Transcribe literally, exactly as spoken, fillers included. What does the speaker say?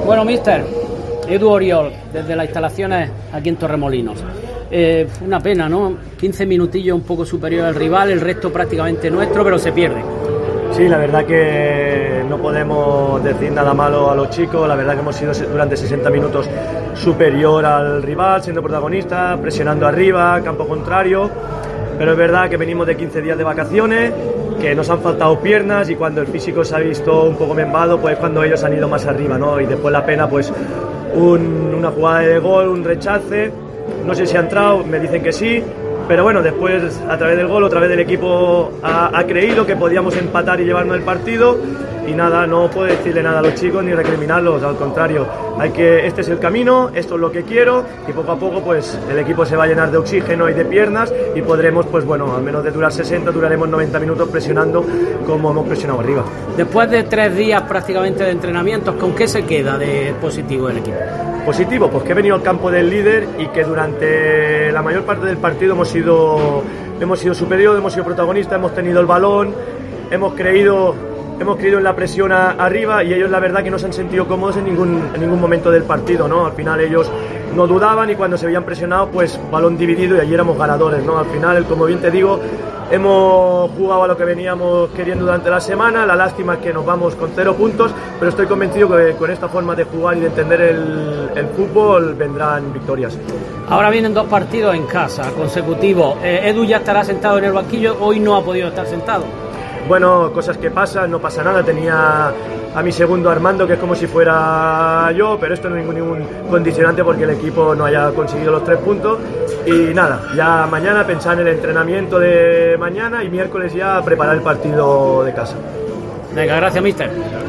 Bueno, mister, Edu Oriol, desde las instalaciones aquí en Torremolinos. Eh, una pena, ¿no? quince minutillos un poco superior al rival, el resto prácticamente nuestro, pero se pierde. Sí, la verdad que no podemos decir nada malo a los chicos. La verdad que hemos sido durante sesenta minutos superior al rival, siendo protagonistas, presionando arriba, campo contrario. Pero es verdad que venimos de quince días de vacaciones, que nos han faltado piernas, y cuando el físico se ha visto un poco membado, pues cuando ellos han ido más arriba, ¿no? Y después la pena, pues un, una jugada de gol, un rechace, no sé si ha entrado, me dicen que sí, pero bueno, después a través del gol, otra vez el equipo ha, ha creído que podíamos empatar y llevarnos el partido, y nada, no puedo decirle nada a los chicos ni recriminarlos, al contrario, hay que, este es el camino, esto es lo que quiero, y poco a poco pues el equipo se va a llenar de oxígeno y de piernas, y podremos, pues bueno, al menos de durar sesenta, duraremos noventa minutos presionando como hemos presionado arriba. Después de tres días prácticamente de entrenamientos, ¿con qué se queda de positivo el equipo? Positivo, pues que he venido al campo del líder y que durante la mayor parte del partido hemos sido, hemos sido superiores, hemos sido protagonistas, hemos tenido el balón, hemos creído, hemos creído en la presión a, arriba, y ellos la verdad que no se han sentido cómodos en ningún, en ningún momento del partido, ¿no? Al final ellos no dudaban, y cuando se veían presionados, pues balón dividido, y allí éramos ganadores, ¿no? Al final, como bien te digo, hemos jugado a lo que veníamos queriendo durante la semana. La lástima es que nos vamos con cero puntos, pero estoy convencido que con esta forma de jugar y de entender el, el fútbol vendrán victorias. Ahora vienen dos partidos en casa consecutivos. Eh, Edu ya estará sentado en el banquillo, hoy no ha podido estar sentado. Bueno, cosas que pasan, no pasa nada. Tenía a mi segundo Armando, que es como si fuera yo, pero esto no es ningún, ningún condicionante porque el equipo no haya conseguido los tres puntos. Y nada, ya mañana pensar en el entrenamiento de mañana, y miércoles ya preparar el partido de casa. Venga, gracias, mister.